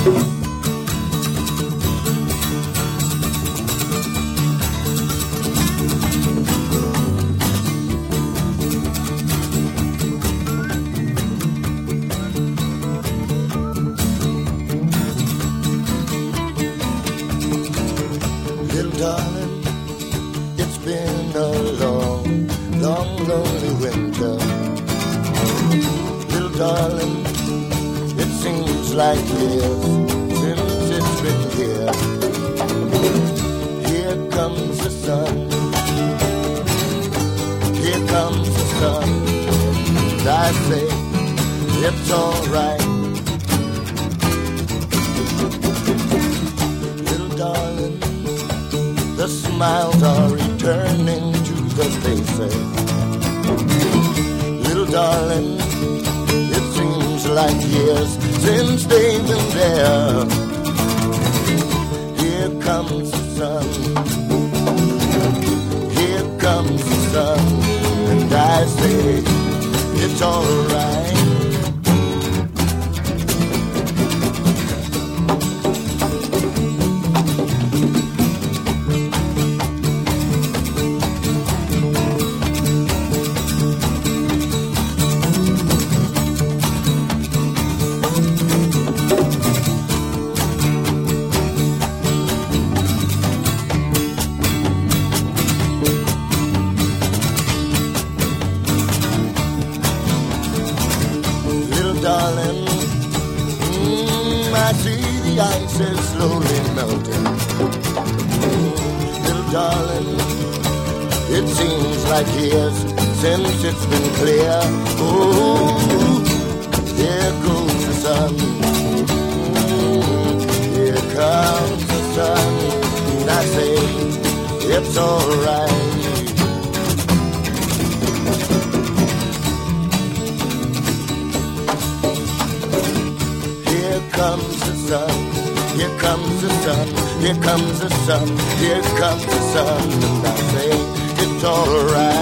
Little darling, it's been a long, long, lonely winter. Little darling, it seems like years since it's been here. Here comes the sun. Here comes the sun. And I say, it's alright. Little darling, the smiles are returning to the faces. Little darling, it seems like years since they've been there. Here comes the sun. Here comes the sun. And I say, it's alright. Darling, I see the ice is slowly melting. Little darling, it seems like years since it's been clear. Oh, here goes the sun. Here comes the sun. And I say, it's alright. Here comes the sun, here comes the sun, here comes the sun, here comes the sun, and I say it's alright.